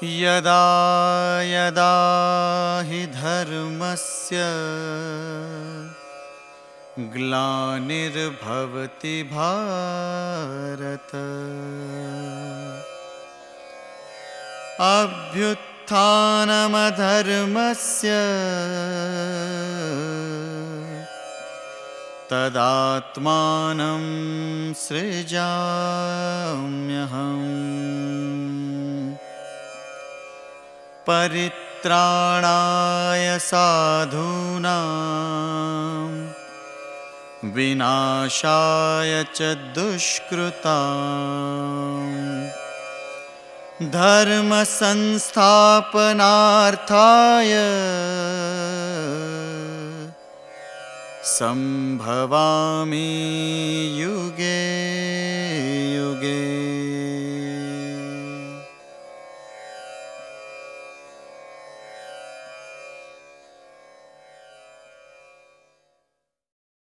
यदा यदा हि धर्मस्य ग्लानिर्भवति भारत अभ्युत्थानमधर्मस्य तदात्मानं सृजाम्यहम् परित्राणाय साधूनां विनाशाय च दुष्कृतां धर्म संस्थापनार्थाय संभवामि युगे